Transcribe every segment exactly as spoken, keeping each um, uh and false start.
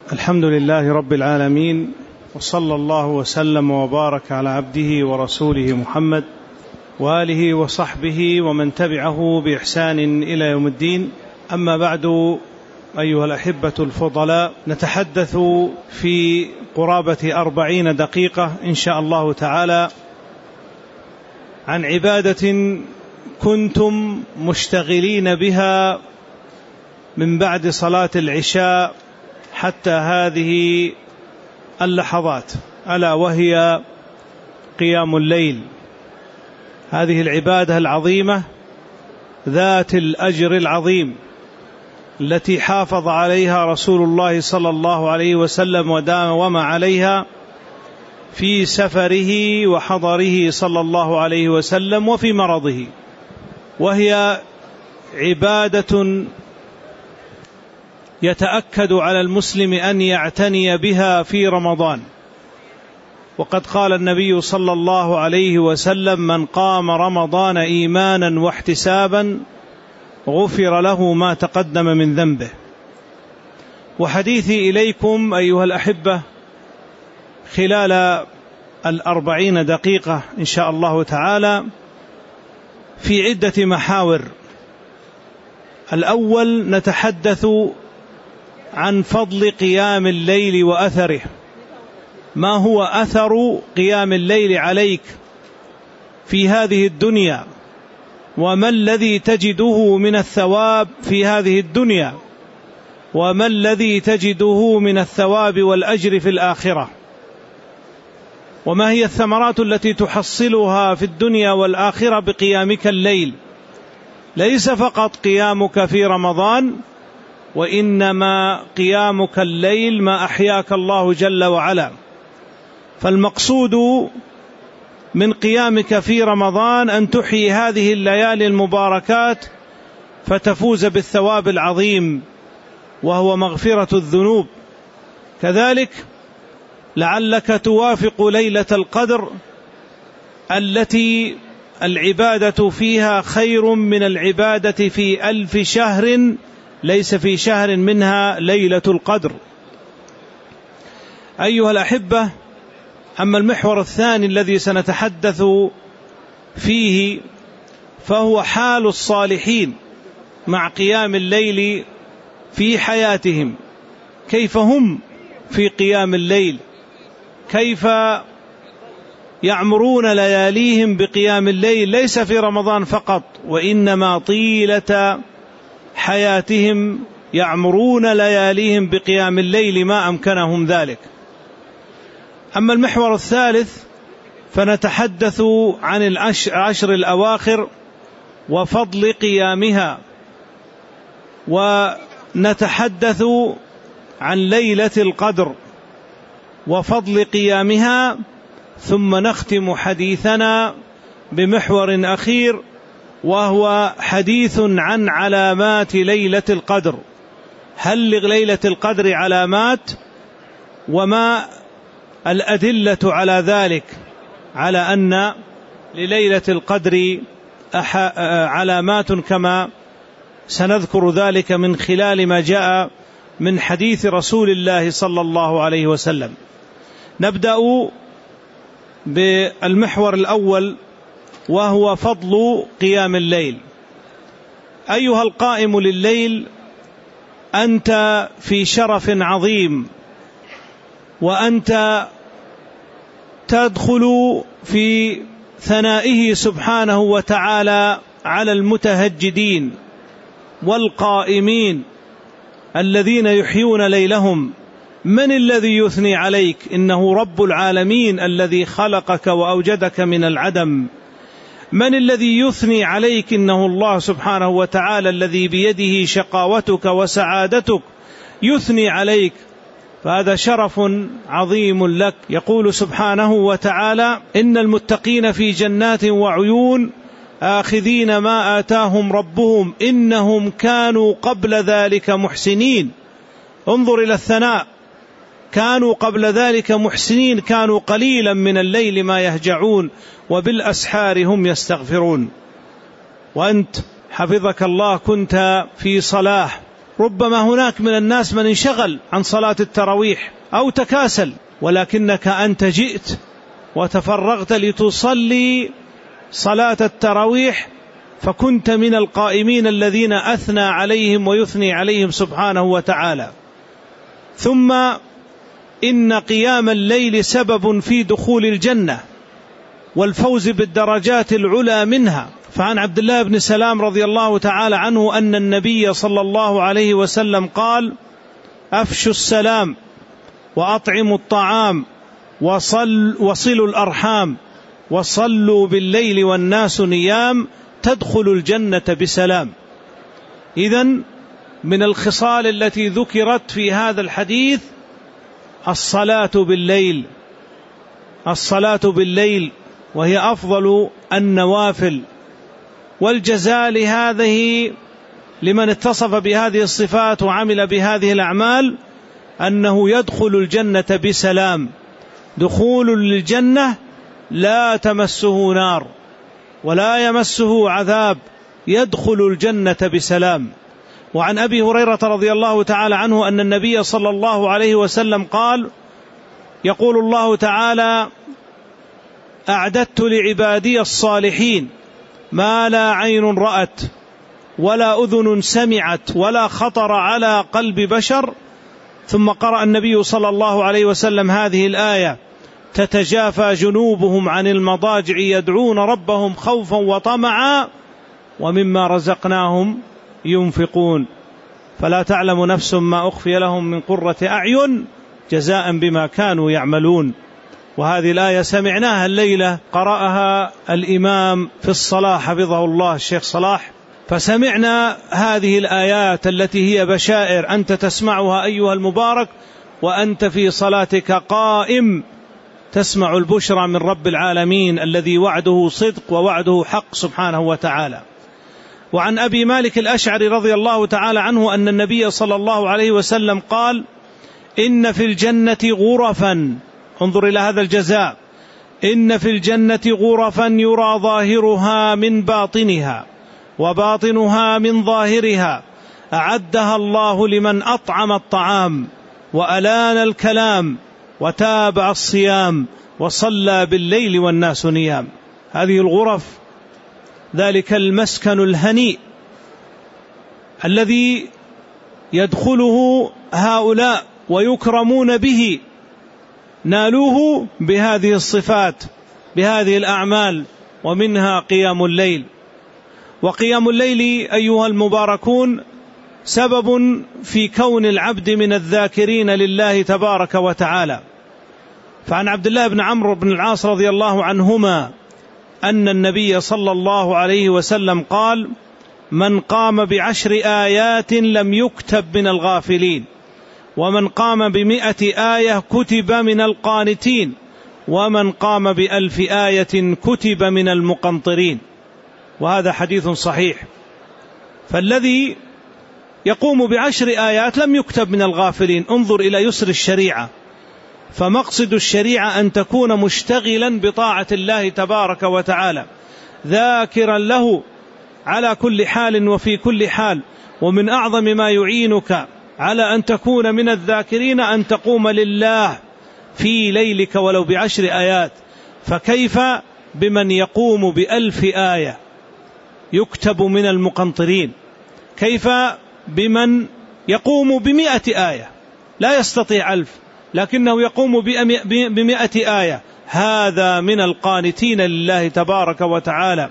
الحمد لله رب العالمين، وصلى الله وسلم وبارك على عبده ورسوله محمد وآله وصحبه ومن تبعه بإحسان إلى يوم الدين. أما بعد، أيها الأحبة الفضلاء، نتحدث في قرابة أربعين دقيقة إن شاء الله تعالى عن عبادة كنتم مشتغلين بها من بعد صلاة العشاء حتى هذه اللحظات، ألا وهي قيام الليل. هذه العبادة العظيمة ذات الأجر العظيم التي حافظ عليها رسول الله صلى الله عليه وسلم وداوم عليها في سفره وحضره صلى الله عليه وسلم وفي مرضه، وهي عبادة يتأكد على المسلم أن يعتني بها في رمضان. وقد قال النبي صلى الله عليه وسلم: من قام رمضان إيمانا واحتسابا غفر له ما تقدم من ذنبه. وحديثي إليكم أيها الأحبة خلال الأربعين دقيقة إن شاء الله تعالى في عدة محاور. الأول، نتحدث عن فضل قيام الليل وأثره. ما هو أثر قيام الليل عليك في هذه الدنيا، وما الذي تجده من الثواب في هذه الدنيا، وما الذي تجده من الثواب والأجر في الآخرة، وما هي الثمرات التي تحصلها في الدنيا والآخرة بقيامك الليل. ليس فقط قيامك في رمضان، وإنما قيامك الليل ما أحياك الله جل وعلا. فالمقصود من قيامك في رمضان أن تحيي هذه الليالي المباركات فتفوز بالثواب العظيم وهو مغفرة الذنوب. كذلك لعلك توافق ليلة القدر التي العبادة فيها خير من العبادة في ألف شهر، ليس في شهر منها ليلة القدر. أيها الأحبة، أما المحور الثاني الذي سنتحدث فيه فهو حال الصالحين مع قيام الليل في حياتهم، كيف هم في قيام الليل، كيف يعمرون لياليهم بقيام الليل، ليس في رمضان فقط وإنما طيلة حياتهم يعمرون لياليهم بقيام الليل ما أمكنهم ذلك. أما المحور الثالث فنتحدث عن العشر الأواخر وفضل قيامها، ونتحدث عن ليلة القدر وفضل قيامها، ثم نختم حديثنا بمحور أخير وهو حديث عن علامات ليلة القدر. هل لليلة القدر علامات؟ وما الأدلة على ذلك، على أن لليلة القدر علامات، كما سنذكر ذلك من خلال ما جاء من حديث رسول الله صلى الله عليه وسلم. نبدأ بالمحور الأول وهو فضل قيام الليل. أيها القائم لليل، أنت في شرف عظيم، وأنت تدخل في ثنائه سبحانه وتعالى على المتهجدين والقائمين الذين يحيون ليلهم. من الذي يثني عليك؟ إنه رب العالمين الذي خلقك وأوجدك من العدم. من الذي يثني عليك؟ إنه الله سبحانه وتعالى الذي بيده شقاوتك وسعادتك يثني عليك، فهذا شرف عظيم لك. يقول سبحانه وتعالى: إن المتقين في جنات وعيون آخذين ما آتاهم ربهم إنهم كانوا قبل ذلك محسنين. انظر إلى الثناء، كانوا قبل ذلك محسنين، كانوا قليلا من الليل ما يهجعون وبالأسحار هم يستغفرون. وأنت حفظك الله كنت في صلاح ربما هناك من الناس من انشغل عن صلاة التراويح أو تكاسل، ولكنك أنت جئت وتفرغت لتصلي صلاة التراويح، فكنت من القائمين الذين أثنى عليهم ويثني عليهم سبحانه وتعالى. ثم إن قيام الليل سبب في دخول الجنة والفوز بالدرجات العلى منها. فعن عبد الله بن سلام رضي الله تعالى عنه أن النبي صلى الله عليه وسلم قال: أفشوا السلام وأطعموا الطعام وصل وصلوا الأرحام وصلوا بالليل والناس نيام تدخلوا الجنة بسلام. إذن من الخصال التي ذكرت في هذا الحديث الصلاة بالليل، الصلاة بالليل وهي أفضل النوافل، والجزاء لهذه لمن اتصف بهذه الصفات وعمل بهذه الأعمال أنه يدخل الجنة بسلام، دخول للجنة لا تمسه نار ولا يمسه عذاب، يدخل الجنة بسلام. وعن أبي هريرة رضي الله تعالى عنه أن النبي صلى الله عليه وسلم قال: يقول الله تعالى: أعددت لعبادي الصالحين ما لا عين رأت ولا أذن سمعت ولا خطر على قلب بشر. ثم قرأ النبي صلى الله عليه وسلم هذه الآية: تتجافى جنوبهم عن المضاجع يدعون ربهم خوفا وطمعا ومما رزقناهم ينفقون فلا تعلم نفس ما أخفي لهم من قرة أعين جزاء بما كانوا يعملون. وهذه الآية سمعناها الليلة، قرأها الإمام في الصلاة حفظه الله الشيخ صلاح، فسمعنا هذه الآيات التي هي بشائر أنت تسمعها أيها المبارك وأنت في صلاتك قائم، تسمع البشرى من رب العالمين الذي وعده صدق ووعده حق سبحانه وتعالى. وعن أبي مالك الأشعري رضي الله تعالى عنه أن النبي صلى الله عليه وسلم قال: إن في الجنة غرفا، انظر إلى هذا الجزاء، إن في الجنة غرفا يرى ظاهرها من باطنها وباطنها من ظاهرها، أعدها الله لمن أطعم الطعام وألان الكلام وتابع الصيام وصلى بالليل والناس نيام. هذه الغرف ذلك المسكن الهنيء الذي يدخله هؤلاء ويكرمون به، نالوه بهذه الصفات بهذه الأعمال، ومنها قيام الليل. وقيام الليل أيها المباركون سبب في كون العبد من الذاكرين لله تبارك وتعالى. فعن عبد الله بن عمرو بن العاص رضي الله عنهما أن النبي صلى الله عليه وسلم قال: من قام بعشر آيات لم يكتب من الغافلين، ومن قام بمئة آية كتب من القانتين، ومن قام بألف آية كتب من المقنطرين. وهذا حديث صحيح. فالذي يقوم بعشر آيات لم يكتب من الغافلين. انظر إلى يسر الشريعة، فمقصد الشريعة أن تكون مشتغلا بطاعة الله تبارك وتعالى، ذاكرا له على كل حال وفي كل حال. ومن أعظم ما يعينك على أن تكون من الذاكرين أن تقوم لله في ليلك ولو بعشر آيات، فكيف بمن يقوم بألف آية يكتب من المقنطرين؟ كيف بمن يقوم بمئة آية لا يستطيع ألف لكنه يقوم بمئة آية؟ هذا من القانتين لله تبارك وتعالى.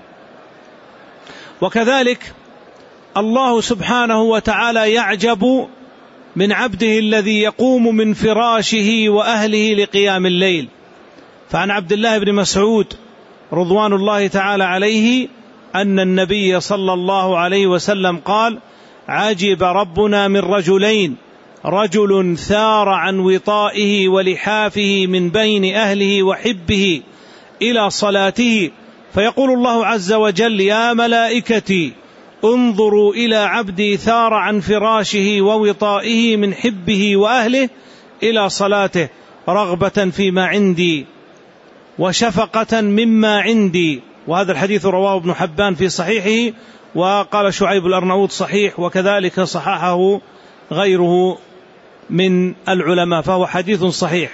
وكذلك الله سبحانه وتعالى يعجب من عبده الذي يقوم من فراشه وأهله لقيام الليل. فعن عبد الله بن مسعود رضوان الله تعالى عليه أن النبي صلى الله عليه وسلم قال: عجب ربنا من رجلين، رجل ثار عن وطائه ولحافه من بين أهله وحبه إلى صلاته، فيقول الله عز وجل: يا ملائكتي انظروا إلى عبدي ثار عن فراشه ووطائه من حبه وأهله إلى صلاته رغبة فيما عندي وشفقة مما عندي. وهذا الحديث رواه ابن حبان في صحيحه، وقال شعيب الأرناؤوط صحيح، وكذلك صححه غيره من العلماء، فهو حديث صحيح.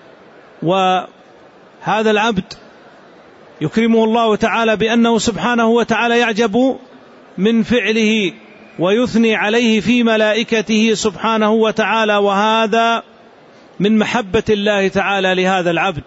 وهذا العبد يكرمه الله تعالى بأنه سبحانه وتعالى يعجب من فعله ويثني عليه في ملائكته سبحانه وتعالى، وهذا من محبة الله تعالى لهذا العبد.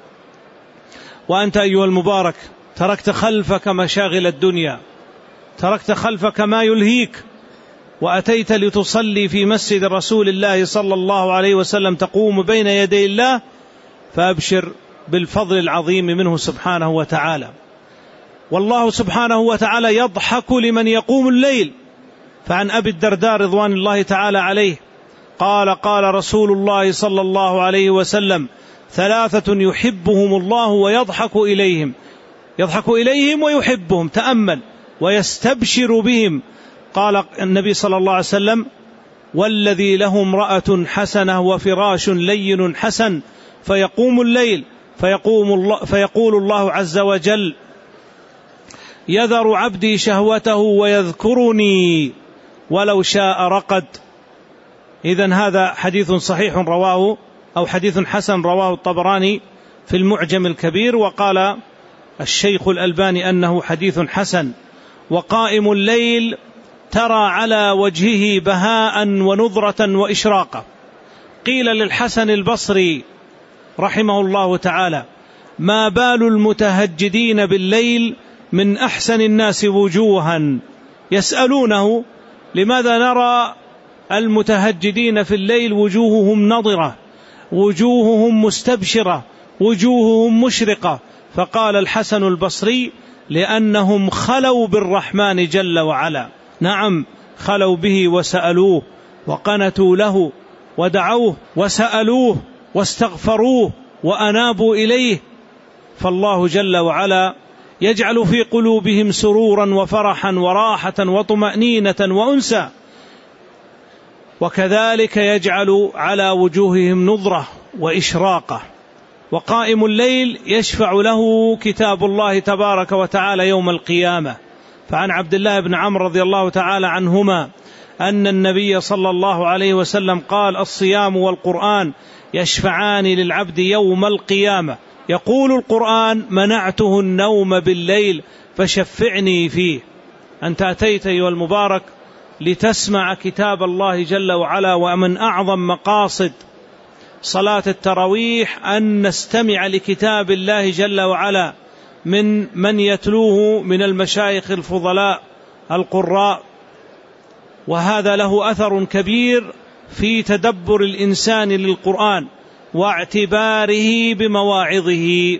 وأنت أيها المبارك تركت خلفك مشاغل الدنيا، تركت خلفك ما يلهيك، وأتيت لتصلي في مسجد رسول الله صلى الله عليه وسلم، تقوم بين يدي الله، فأبشر بالفضل العظيم منه سبحانه وتعالى. والله سبحانه وتعالى يضحك لمن يقوم الليل. فعن أبي الدرداء رضوان الله تعالى عليه قال قال رسول الله صلى الله عليه وسلم: ثلاثة يحبهم الله ويضحك إليهم، يضحك إليهم ويحبهم، تأمل، ويستبشر بهم. قال النبي صلى الله عليه وسلم: والذي له امرأة حسنة وفراش لين حسن، فيقوم الليل فيقوم الله فيقول الله عز وجل: يذر عبدي شهوته ويذكرني ولو شاء رقد. إذن هذا حديث صحيح رواه أو حديث حسن رواه الطبراني في المعجم الكبير، وقال الشيخ الألباني أنه حديث حسن. وقائم الليل ترى على وجهه بهاء ونضرة وإشراقة. قيل للحسن البصري رحمه الله تعالى: ما بال المتهجدين بالليل من أحسن الناس وجوها؟ يسألونه: لماذا نرى المتهجدين في الليل وجوههم نضرة، وجوههم مستبشرة، وجوههم مشرقة؟ فقال الحسن البصري: لأنهم خلوا بالرحمن جل وعلا. نعم، خلوا به وسألوه وقنتوا له ودعوه وسألوه واستغفروه وأنابوا إليه، فالله جل وعلا يجعل في قلوبهم سرورا وفرحا وراحة وطمأنينة وأنسا، وكذلك يجعل على وجوههم نضرة وإشراقة. وقائم الليل يشفع له كتاب الله تبارك وتعالى يوم القيامة. فعن عبد الله بن عمرو رضي الله تعالى عنهما أن النبي صلى الله عليه وسلم قال: الصيام والقرآن يشفعان للعبد يوم القيامة. يقول القرآن: منعته النوم بالليل فشفعني فيه. أنت أتيت أيها المبارك لتسمع كتاب الله جل وعلا، ومن أعظم مقاصد صلاة التراويح أن نستمع لكتاب الله جل وعلا من من يتلوه من المشايخ الفضلاء القراء، وهذا له أثر كبير في تدبر الإنسان للقرآن واعتباره بمواعظه.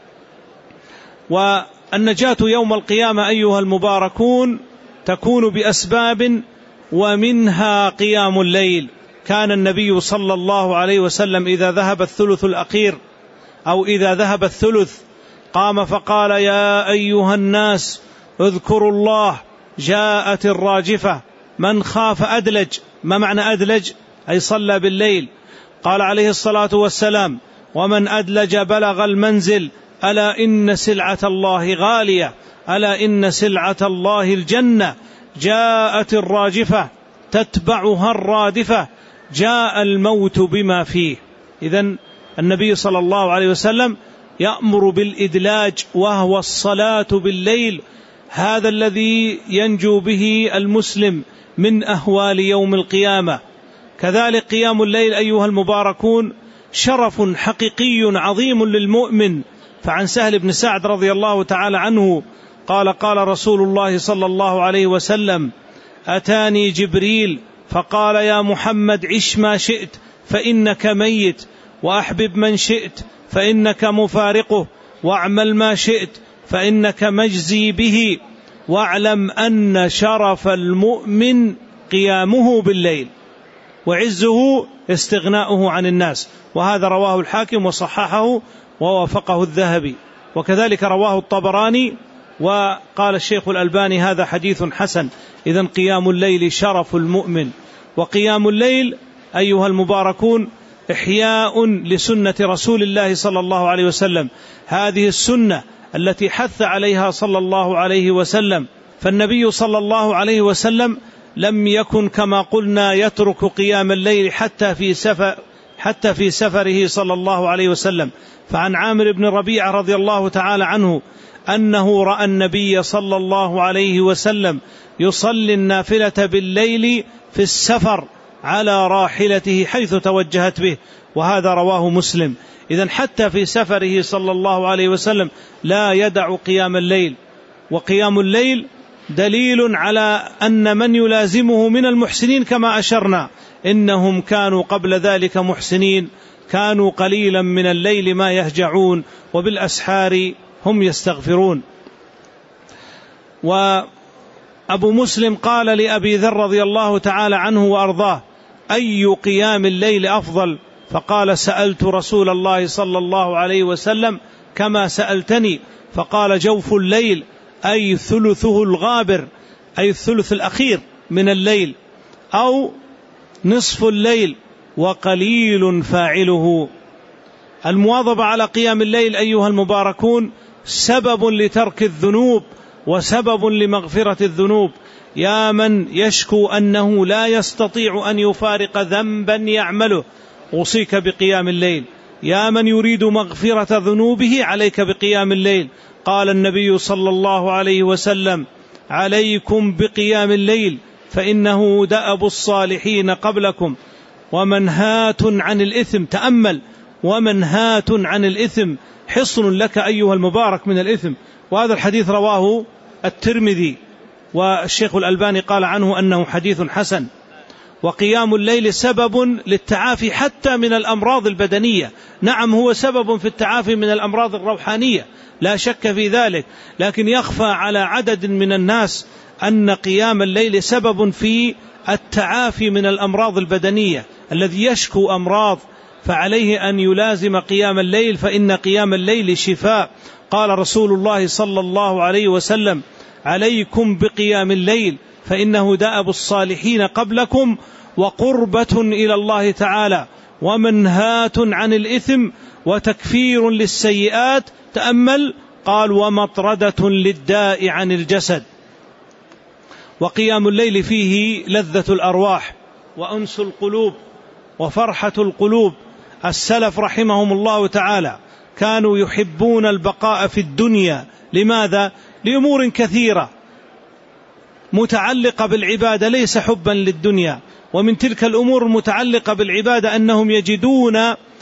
والنجاة يوم القيامة أيها المباركون تكون بأسباب، ومنها قيام الليل. كان النبي صلى الله عليه وسلم إذا ذهب الثلث الأخير أو إذا ذهب الثلث قام فقال: يا أيها الناس اذكروا الله، جاءت الراجفة، من خاف أدلج. ما معنى أدلج؟ أي صلى بالليل. قال عليه الصلاة والسلام: ومن أدلج بلغ المنزل، ألا إن سلعة الله غالية، ألا إن سلعة الله الجنة. جاءت الراجفة تتبعها الرادفة، جاء الموت بما فيه. إذن النبي صلى الله عليه وسلم يأمر بالإدلاج، وهو الصلاة بالليل، هذا الذي ينجو به المسلم من أهوال يوم القيامة. كذلك قيام الليل أيها المباركون شرف حقيقي عظيم للمؤمن. فعن سهل بن سعد رضي الله تعالى عنه قال: قال رسول الله صلى الله عليه وسلم: أتاني جبريل فقال: يا محمد عش ما شئت فإنك ميت، وأحبب من شئت فإنك مفارقه، واعمل ما شئت فإنك مجزي به، واعلم أن شرف المؤمن قيامه بالليل، وعزه استغناؤه عن الناس. وهذا رواه الحاكم وصححه ووافقه الذهبي، وكذلك رواه الطبراني، وقال الشيخ الألباني هذا حديث حسن. إذن قيام الليل شرف المؤمن. وقيام الليل أيها المباركون إحياء لسنة رسول الله صلى الله عليه وسلم، هذه السنة التي حث عليها صلى الله عليه وسلم. فالنبي صلى الله عليه وسلم لم يكن كما قلنا يترك قيام الليل حتى في سفر حتى في سفره صلى الله عليه وسلم. فعن عامر بن ربيعة رضي الله تعالى عنه أنه رأى النبي صلى الله عليه وسلم يصلي النافلة بالليل في السفر على راحلته حيث توجهت به، وهذا رواه مسلم. إذن حتى في سفره صلى الله عليه وسلم لا يدع قيام الليل، وقيام الليل دليل على أن من يلازمه من المحسنين كما أشرنا إنهم كانوا قبل ذلك محسنين، كانوا قليلا من الليل ما يهجعون وبالأسحار هم يستغفرون. وأبو مسلم قال لأبي ذر رضي الله تعالى عنه وأرضاه: أي قيام الليل أفضل؟ فقال: سألت رسول الله صلى الله عليه وسلم كما سألتني، فقال: جوف الليل، أي ثلثه الغابر، أي الثلث الأخير من الليل، أو نصف الليل، وقليل فاعله. المواظبة على قيام الليل أيها المباركون سبب لترك الذنوب وسبب لمغفرة الذنوب. يا من يشكو أنه لا يستطيع أن يفارق ذنبا يعمله، أوصيك بقيام الليل. يا من يريد مغفرة ذنوبه، عليك بقيام الليل. قال النبي صلى الله عليه وسلم: عليكم بقيام الليل فإنه دأب الصالحين قبلكم ومنهاة عن الإثم. تأمل: ومنهاة عن الإثم، حصن لك أيها المبارك من الإثم. وهذا الحديث رواه الترمذي، والشيخ الألباني قال عنه أنه حديث حسن. وقيام الليل سبب للتعافي حتى من الأمراض البدنية. نعم، هو سبب في التعافي من الأمراض الروحانية، لا شك في ذلك، لكن يخفى على عدد من الناس أن قيام الليل سبب في التعافي من الأمراض البدنية. الذي يشكو أمراض فعليه أن يلازم قيام الليل، فإن قيام الليل شفاء. قال رسول الله صلى الله عليه وسلم: عليكم بقيام الليل فإنه دأب الصالحين قبلكم وقربة إلى الله تعالى ومنهاة عن الإثم وتكفير للسيئات. تأمل: قال: ومطردة للداء عن الجسد. وقيام الليل فيه لذة الأرواح وأنس القلوب وفرحة القلوب. السلف رحمهم الله تعالى كانوا يحبون البقاء في الدنيا. لماذا؟ لأمور كثيرة متعلقة بالعبادة، ليس حبا للدنيا. ومن تلك الأمور المتعلقة بالعبادة أنهم يجدون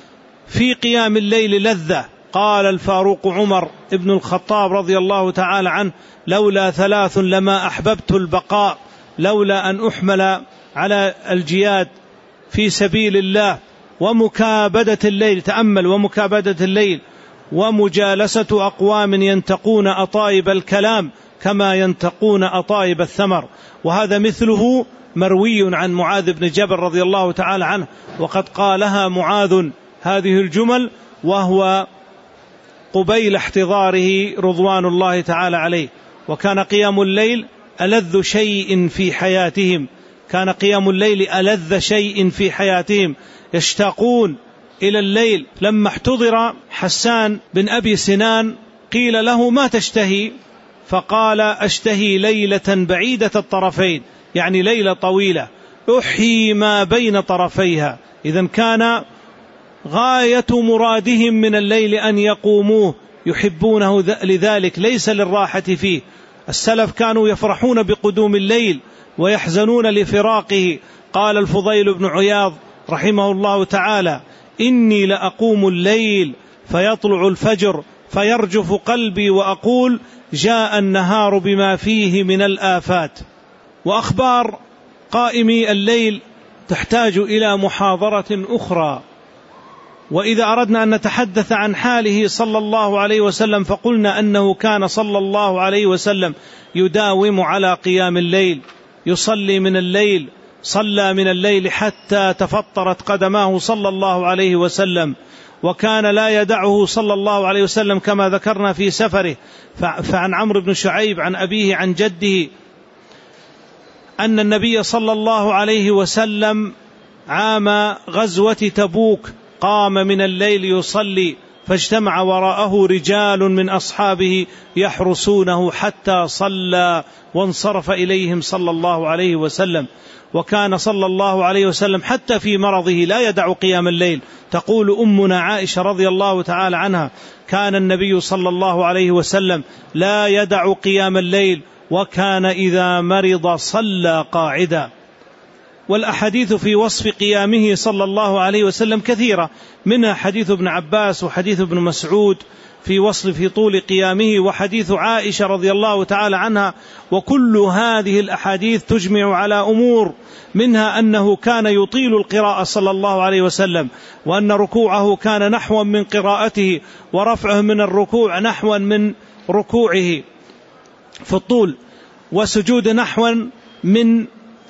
في قيام الليل لذة. قال الفاروق عمر ابن الخطاب رضي الله تعالى عنه: لولا ثلاث لما أحببت البقاء، لولا أن أحمل على الجياد في سبيل الله، ومكابدة الليل. تأمل: ومكابدة الليل، ومجالسة أقوام ينتقون أطايب الكلام كما ينتقون أطايب الثمر. وهذا مثله مروي عن معاذ بن جبل رضي الله تعالى عنه، وقد قالها معاذ هذه الجمل وهو قبيل احتضاره رضوان الله تعالى عليه. وكان قيام الليل ألذ شيء في حياتهم، كان قيام الليل ألذ شيء في حياتهم، يشتاقون إلى الليل. لما احتضر حسان بن أبي سنان قيل له: ما تشتهي؟ فقال: أشتهي ليلة بعيدة الطرفين، يعني ليلة طويلة أحيي ما بين طرفيها. إذن كان غاية مرادهم من الليل أن يقوموه، يحبونه لذلك، ليس للراحة فيه. السلف كانوا يفرحون بقدوم الليل ويحزنون لفراقه. قال الفضيل بن عياض رحمه الله تعالى: إني لأقوم الليل فيطلع الفجر فيرجف قلبي وأقول جاء النهار بما فيه من الآفات. وأخبار قائمي الليل تحتاج إلى محاضرة أخرى. وإذا أردنا أن نتحدث عن حاله صلى الله عليه وسلم فقلنا أنه كان صلى الله عليه وسلم يداوم على قيام الليل، يصلي من الليل، صلى من الليل حتى تفطرت قدماه صلى الله عليه وسلم. وكان لا يدعه صلى الله عليه وسلم كما ذكرنا في سفره. فعن عمرو بن شعيب عن أبيه عن جده أن النبي صلى الله عليه وسلم عام غزوة تبوك قام من الليل يصلي فاجتمع وراءه رجال من أصحابه يحرسونه حتى صلى وانصرف إليهم صلى الله عليه وسلم. وكان صلى الله عليه وسلم حتى في مرضه لا يدع قيام الليل. تقول أمنا عائشة رضي الله تعالى عنها: كان النبي صلى الله عليه وسلم لا يدع قيام الليل، وكان إذا مرض صلى قاعدا. والأحاديث في وصف قيامه صلى الله عليه وسلم كثيرة، منها حديث ابن عباس وحديث ابن مسعود في وصف في طول قيامه، وحديث عائشة رضي الله تعالى عنها. وكل هذه الأحاديث تجمع على أمور، منها أنه كان يطيل القراءة صلى الله عليه وسلم، وأن ركوعه كان نحوا من قراءته، ورفعه من الركوع نحوا من ركوعه في الطول، وسجود نحوا من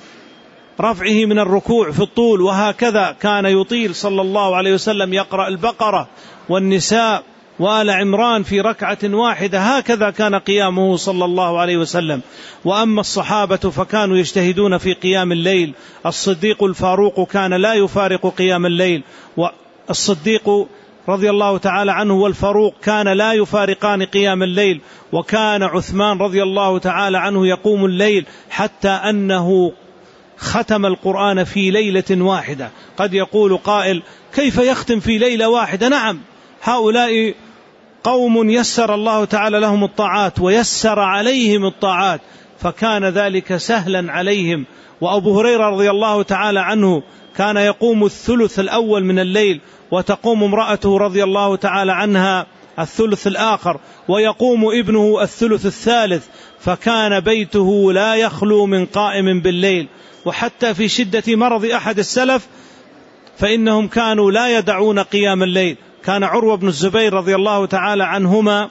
رفعه من الركوع في الطول. وهكذا كان يطيل صلى الله عليه وسلم يقرأ البقرة والنساء وآل عمران في ركعة واحدة. هكذا كان قيامه صلى الله عليه وسلم. وأما الصحابة فكانوا يجتهدون في قيام الليل. الصديق الفاروق كان لا يفارق قيام الليل، والصديق رضي الله تعالى عنه والفاروق كان لا يفارقان قيام الليل. وكان عثمان رضي الله تعالى عنه يقوم الليل حتى أنه ختم القرآن في ليلة واحدة. قد يقول قائل: كيف يختم في ليلة واحدة؟ نعم، هؤلاء قوم يسر الله تعالى لهم الطاعات ويسر عليهم الطاعات، فكان ذلك سهلا عليهم. وأبو هريرة رضي الله تعالى عنه كان يقوم الثلث الأول من الليل، وتقوم امرأته رضي الله تعالى عنها الثلث الآخر، ويقوم ابنه الثلث الثالث، فكان بيته لا يخلو من قائم بالليل. وحتى في شدة مرض أحد السلف فإنهم كانوا لا يدعون قيام الليل. كان عروة بن الزبير رضي الله تعالى عنهما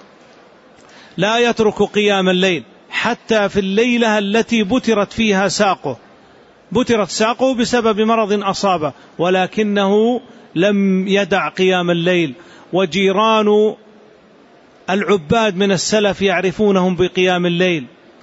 لا يترك قيام الليل حتى في الليلة التي بترت فيها ساقه، بترت ساقه بسبب مرض أصابه، ولكنه لم يدع قيام الليل. وجيران العباد من السلف يعرفونهم بقيام الليل.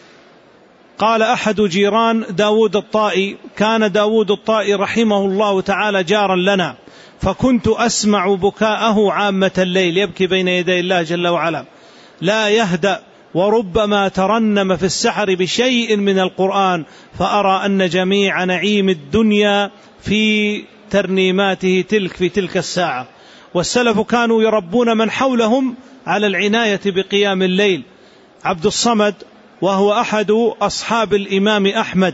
قال أحد جيران داود الطائي: كان داود الطائي رحمه الله تعالى جارا لنا، فكنت أسمع بكاءه عامة الليل، يبكي بين يدي الله جل وعلا لا يهدأ، وربما ترنم في السحر بشيء من القرآن، فأرى أن جميع نعيم الدنيا في ترنيماته تلك في تلك الساعة. والسلف كانوا يربون من حولهم على العناية بقيام الليل. عبد الصمد وهو أحد أصحاب الإمام أحمد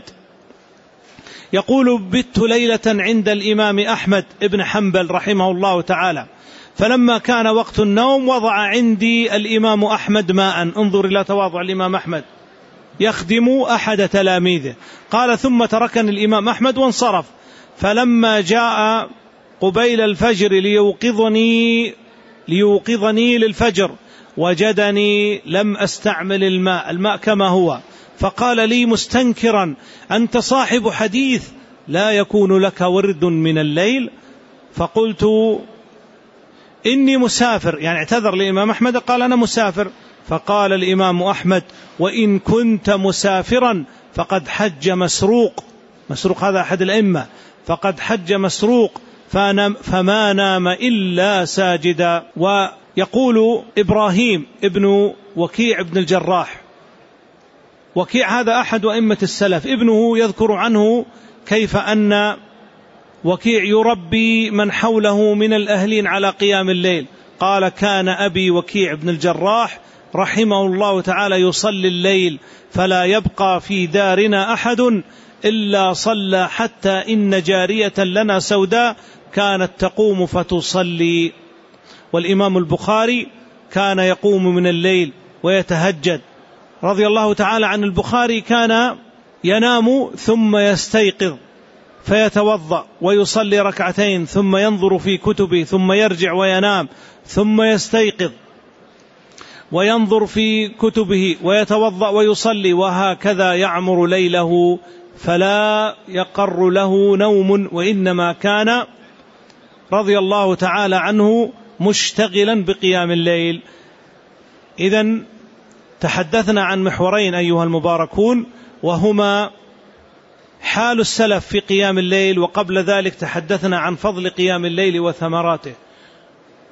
يقول: بت ليلة عند الإمام أحمد ابن حنبل رحمه الله تعالى، فلما كان وقت النوم وضع عندي الإمام أحمد ماء. انظر إلى تواضع الإمام أحمد، يخدم أحد تلاميذه. قال: ثم تركني الإمام أحمد وانصرف، فلما جاء قبيل الفجر ليوقظني ليوقظني للفجر وجدني لم أستعمل الماء الماء كما هو، فقال لي مستنكرا: أنت صاحب حديث، لا يكون لك ورد من الليل؟ فقلت: إني مسافر، يعني اعتذر للإمام أحمد، قال: أنا مسافر. فقال الإمام أحمد: وإن كنت مسافرا فقد حج مسروق. مسروق هذا أحد الأئمة، فقد حج مسروق فما نام إلا ساجدا. ويقول إبراهيم ابن وكيع بن الجراح، وكيع هذا أحد أئمة السلف، ابنه يذكر عنه كيف أن وكيع يربي من حوله من الأهلين على قيام الليل. قال: كان أبي وكيع بن الجراح رحمه الله تعالى يصلي الليل، فلا يبقى في دارنا أحد إلا صلى، حتى إن جارية لنا سوداء كانت تقوم فتصلي. والإمام البخاري كان يقوم من الليل ويتهجد رضي الله تعالى عن البخاري، كان ينام ثم يستيقظ فيتوضأ ويصلي ركعتين، ثم ينظر في كتبه، ثم يرجع وينام، ثم يستيقظ وينظر في كتبه ويتوضأ ويصلي، وهكذا يعمر ليله فلا يقر له نوم، وإنما كان رضي الله تعالى عنه مشتغلا بقيام الليل. إذن تحدثنا عن محورين أيها المباركون، وهما حال السلف في قيام الليل، وقبل ذلك تحدثنا عن فضل قيام الليل وثمراته.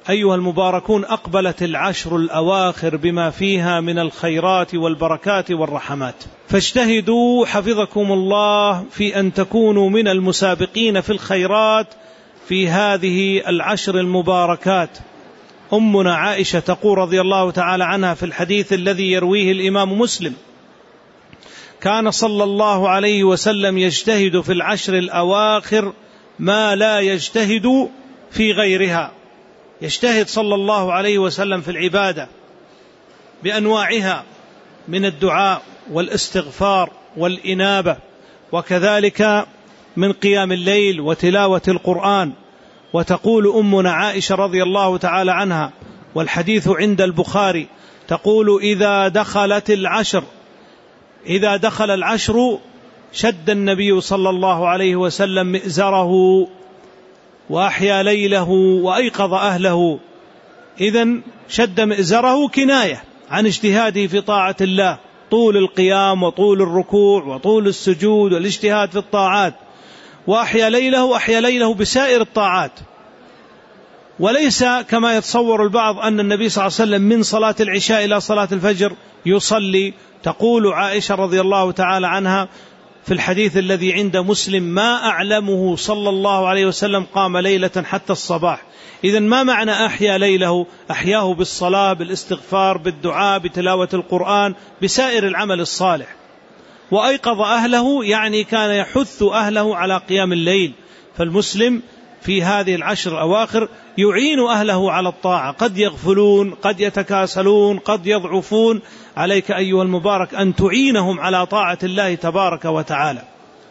أيها المباركون، أقبلت العشر الأواخر بما فيها من الخيرات والبركات والرحمات، فاجتهدوا حفظكم الله في أن تكونوا من المسابقين في الخيرات في هذه العشر المباركات. أمنا عائشة تقول رضي الله تعالى عنها في الحديث الذي يرويه الإمام مسلم: كان صلى الله عليه وسلم يجتهد في العشر الأواخر ما لا يجتهد في غيرها. يجتهد صلى الله عليه وسلم في العبادة بأنواعها من الدعاء والاستغفار والإنابة، وكذلك من قيام الليل وتلاوة القرآن. وتقول أمنا عائشة رضي الله تعالى عنها، والحديث عند البخاري، تقول: إذا دخلت العشر إذا دخل العشر شد النبي صلى الله عليه وسلم مئزره وأحيا ليله وأيقظ أهله. إذن شد مئزره كناية عن اجتهاده في طاعة الله، طول القيام وطول الركوع وطول السجود والاجتهاد في الطاعات. وأحيا ليله أحيا ليله بسائر الطاعات، وليس كما يتصور البعض أن النبي صلى الله عليه وسلم من صلاة العشاء إلى صلاة الفجر يصلي. تقول عائشة رضي الله تعالى عنها في الحديث الذي عند مسلم: ما أعلمه صلى الله عليه وسلم قام ليلة حتى الصباح. إذن ما معنى أحيا ليله؟ أحياه بالصلاة، بالاستغفار، بالدعاء، بتلاوة القرآن، بسائر العمل الصالح. وأيقظ أهله يعني كان يحث أهله على قيام الليل. فالمسلم في هذه العشر الأواخر يعين أهله على الطاعة، قد يغفلون، قد يتكاسلون، قد يضعفون. عليك أيها المبارك أن تعينهم على طاعة الله تبارك وتعالى.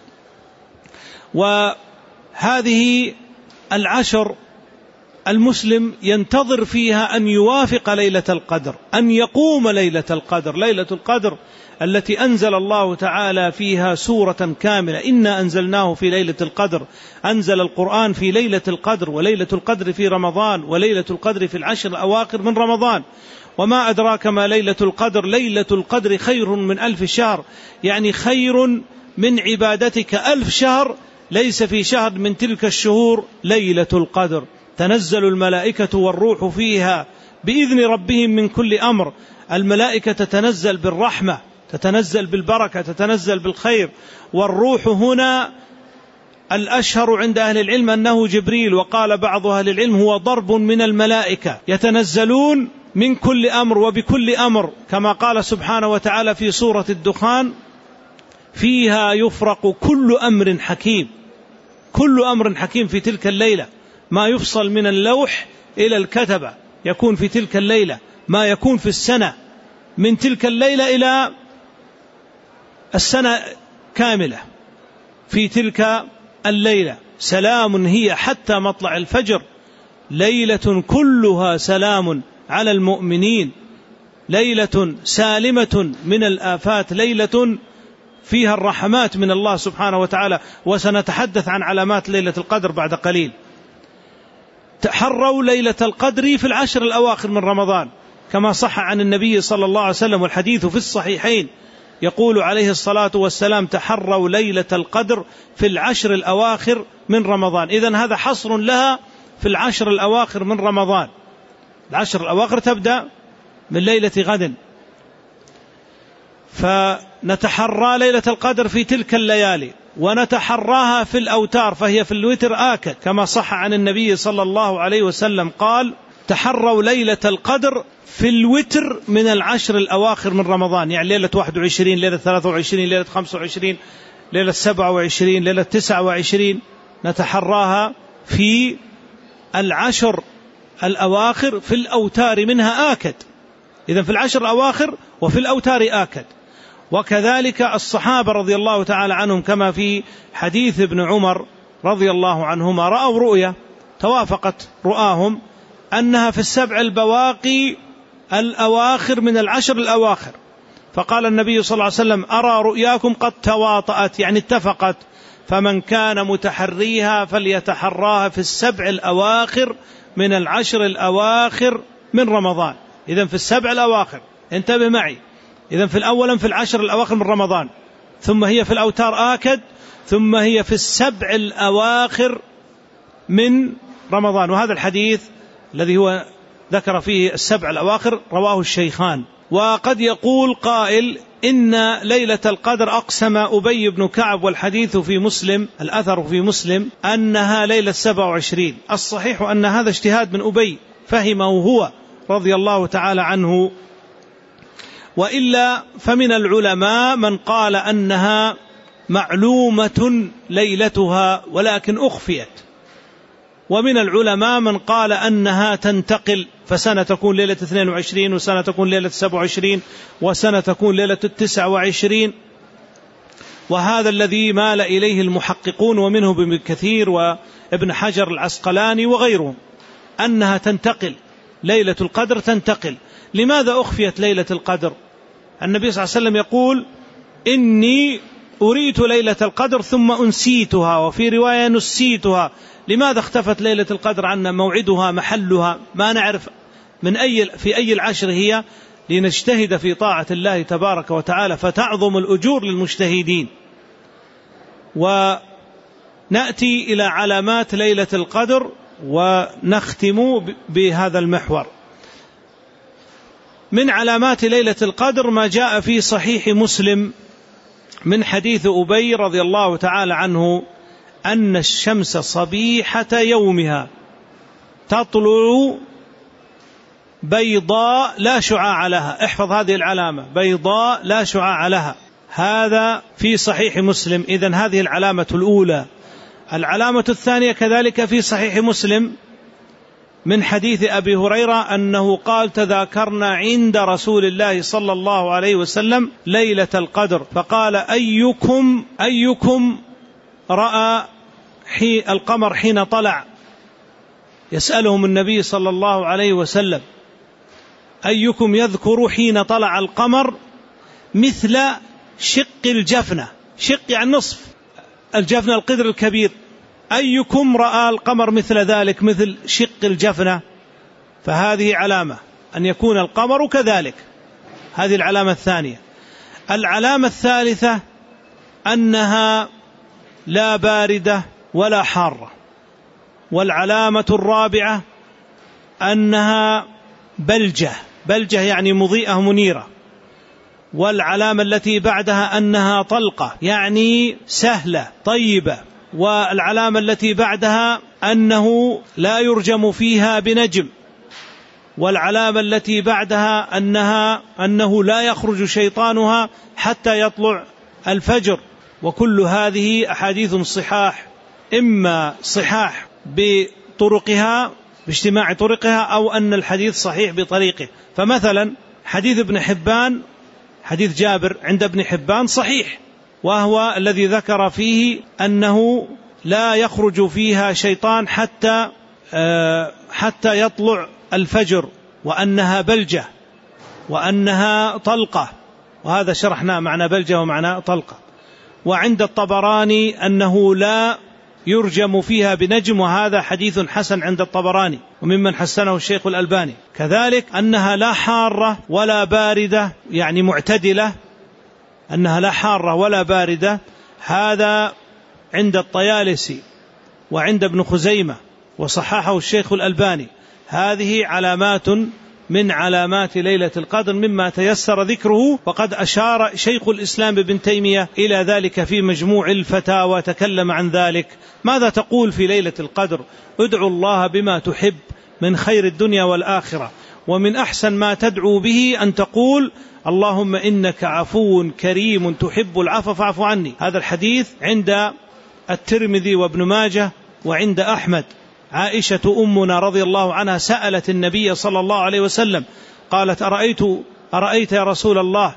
وهذه العشر المسلم ينتظر فيها أن يوافق ليلة القدر، أن يقوم ليلة القدر، ليلة القدر التي أنزل الله تعالى فيها سورة كاملة: إنا أنزلناه في ليلة القدر. أنزل القرآن في ليلة القدر، وليلة القدر في رمضان، وليلة القدر في العشر الأواخر من رمضان. وما أدراك ما ليلة القدر؟ ليلة القدر خير من ألف شهر، يعني خير من عبادتك ألف شهر. ليس في شهر من تلك الشهور ليلة القدر. تنزل الملائكة والروح فيها بإذن ربهم من كل أمر. الملائكة تتنزل بالرحمة، تتنزل بالبركة، تتنزل بالخير. والروح هنا الأشهر عند أهل العلم أنه جبريل، وقال بعض أهل العلم هو ضرب من الملائكة، يتنزلون من كل أمر وبكل أمر، كما قال سبحانه وتعالى في سورة الدخان: فيها يفرق كل أمر حكيم. كل أمر حكيم في تلك الليلة، ما يفصل من اللوح إلى الكتبة يكون في تلك الليلة، ما يكون في السنة من تلك الليلة إلى السنة كاملة في تلك الليلة. سلام هي حتى مطلع الفجر، ليلة كلها سلام على المؤمنين، ليلة سالمة من الآفات، ليلة فيها الرحمات من الله سبحانه وتعالى. وسنتحدث عن علامات ليلة القدر بعد قليل. تحروا ليلة القدر في العشر الأواخر من رمضان، كما صح عن النبي صلى الله عليه وسلم، والحديث في الصحيحين، يقول عليه الصلاة والسلام: تحروا ليلة القدر في العشر الأواخر من رمضان. إذن هذا حصر لها في العشر الأواخر من رمضان. العشر الأواخر تبدأ من ليلة غد، فنتحرى ليلة القدر في تلك الليالي، ونتحراها في الأوتار، فهي في الوتر آكد، كما صح عن النبي صلى الله عليه وسلم قال: تحروا ليلة القدر في الوتر من العشر الأواخر من رمضان، يعني ليلة واحد وعشرين، ليلة ثلاثة وعشرين، ليلة خمسة وعشرين، ليلة سبعة وعشرين، ليلة تسعة وعشرين، نتحراها في العشر الأواخر في الأوتار منها آكد. إذن في العشر الأواخر وفي الأوتار آكد. وكذلك الصحابة رضي الله تعالى عنهم، كما في حديث ابن عمر رضي الله عنهما، رأوا رؤيا توافقت رؤاهم أنها في السبع البواقي الأواخر من العشر الأواخر، فقال النبي صلى الله عليه وسلم: أرى رؤياكم قد تواطأت، يعني اتفقت، فمن كان متحريها فليتحراها في السبع الأواخر من العشر الأواخر من رمضان. إذن في السبع الأواخر، انتبه معي، إذن في الأول في العشر الأواخر من رمضان، ثم هي في الأوتار آكد، ثم هي في السبع الأواخر من رمضان. وهذا الحديث الذي هو ذكر فيه السبع الأواخر رواه الشيخان. وقد يقول قائل إن ليلة القدر أقسم أبي بن كعب والحديث في مسلم، الأثر في مسلم، أنها ليلة سبع وعشرين. الصحيح أن هذا اجتهاد من أبي فهمه هو رضي الله تعالى عنه، وإلا فمن العلماء من قال أنها معلومة ليلتها ولكن أخفيت، ومن العلماء من قال أنها تنتقل، فسنة تكون ليلة اثنين وعشرين، وسنة تكون ليلة سبع وعشرين، وسنة تكون ليلة التسع وعشرين. وهذا الذي مال إليه المحققون، ومنه ابن كثير وابن حجر العسقلاني وغيرهم، أنها تنتقل، ليلة القدر تنتقل. لماذا أخفيت ليلة القدر؟ النبي صلى الله عليه وسلم يقول إني أريت ليلة القدر ثم أنسيتها، وفي رواية نسيتها. لماذا اختفت ليلة القدر عنا؟ موعدها، محلها، ما نعرف من أي في أي العشر هي، لنجتهد في طاعة الله تبارك وتعالى فتعظم الأجور للمجتهدين. ونأتي إلى علامات ليلة القدر ونختم بهذا المحور. من علامات ليلة القدر ما جاء في صحيح مسلم من حديث أبي رضي الله تعالى عنه أن الشمس صبيحة يومها تطلع بيضاء لا شعاع لها. احفظ هذه العلامة، بيضاء لا شعاع لها، هذا في صحيح مسلم. إذن هذه العلامة الأولى. العلامة الثانية كذلك في صحيح مسلم من حديث أبي هريرة أنه قال تذاكرنا عند رسول الله صلى الله عليه وسلم ليلة القدر، فقال أيكم أيكم رأى حي القمر حين طلع؟ يسألهم النبي صلى الله عليه وسلم أيكم يذكر حين طلع القمر مثل شق الجفنة، شق يعني نصف الجفنة القدر الكبير، أيكم رأى القمر مثل ذلك، مثل شق الجفنة؟ فهذه علامة أن يكون القمر كذلك، هذه العلامة الثانية. العلامة الثالثة أنها لا باردة ولا حارة. والعلامة الرابعة أنها بلجة، بلجة يعني مضيئة منيرة. والعلامة التي بعدها أنها طلقة يعني سهلة طيبة. والعلامة التي بعدها أنه لا يرجم فيها بنجم. والعلامة التي بعدها أنها أنه لا يخرج شيطانها حتى يطلع الفجر. وكل هذه أحاديث صحاح، إما صحاح بطرقها باجتماع طرقها، أو أن الحديث صحيح بطريقه. فمثلا حديث ابن حبان، حديث جابر عند ابن حبان صحيح، وهو الذي ذكر فيه أنه لا يخرج فيها شيطان حتى حتى يطلع الفجر، وأنها بلجة، وأنها طلقة، وهذا شرحنا معنى بلجة ومعنى طلقة. وعند الطبراني أنه لا يرجم فيها بنجم، وهذا حديث حسن عند الطبراني وممن حسنه الشيخ الألباني. كذلك أنها لا حارة ولا باردة يعني معتدلة، أنها لا حارة ولا باردة، هذا عند الطيالسي وعند ابن خزيمة وصححه الشيخ الألباني. هذه علامات من علامات ليلة القدر مما تيسر ذكره، وقد أشار شيخ الإسلام ابن تيمية إلى ذلك في مجموع الفتاوى، تكلم عن ذلك. ماذا تقول في ليلة القدر؟ ادعو الله بما تحب من خير الدنيا والآخرة، ومن أحسن ما تدعو به أن تقول اللهم إنك عفو كريم تحب العفو فاعف عني. هذا الحديث عند الترمذي وابن ماجه وعند أحمد. عائشة أمنا رضي الله عنها سألت النبي صلى الله عليه وسلم قالت أرأيت, أرأيت يا رسول الله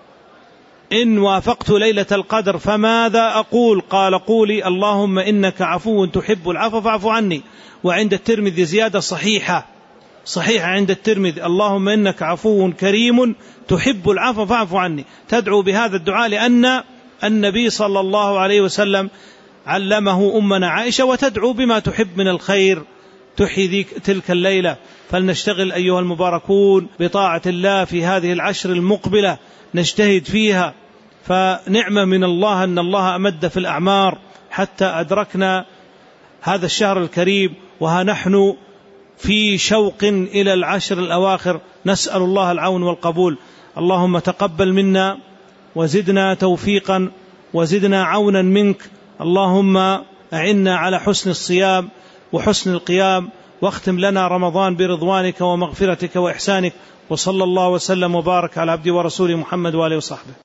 إن وافقت ليلة القدر فماذا أقول؟ قال قولي اللهم إنك عفو تحب العفو فاعف عني. وعند الترمذي زيادة صحيحة صحيحة عند الترمذي اللهم إنك عفو كريم تحب العفو فاعف عني. تدعو بهذا الدعاء لأن النبي صلى الله عليه وسلم علمه أمنا عائشة، وتدعو بما تحب من الخير تحيي تلك الليلة. فلنشتغل أيها المباركون بطاعة الله في هذه العشر المقبلة، نجتهد فيها، فنعمة من الله أن الله أمد في الأعمار حتى أدركنا هذا الشهر الكريم، وها نحن في شوق إلى العشر الأواخر، نسأل الله العون والقبول. اللهم تقبل منا وزدنا توفيقا وزدنا عونا منك. اللهم أعنا على حسن الصيام وحسن القيام، واختم لنا رمضان برضوانك ومغفرتك وإحسانك. وصلى الله وسلم وبارك على عبده ورسوله محمد وآله وصحبه.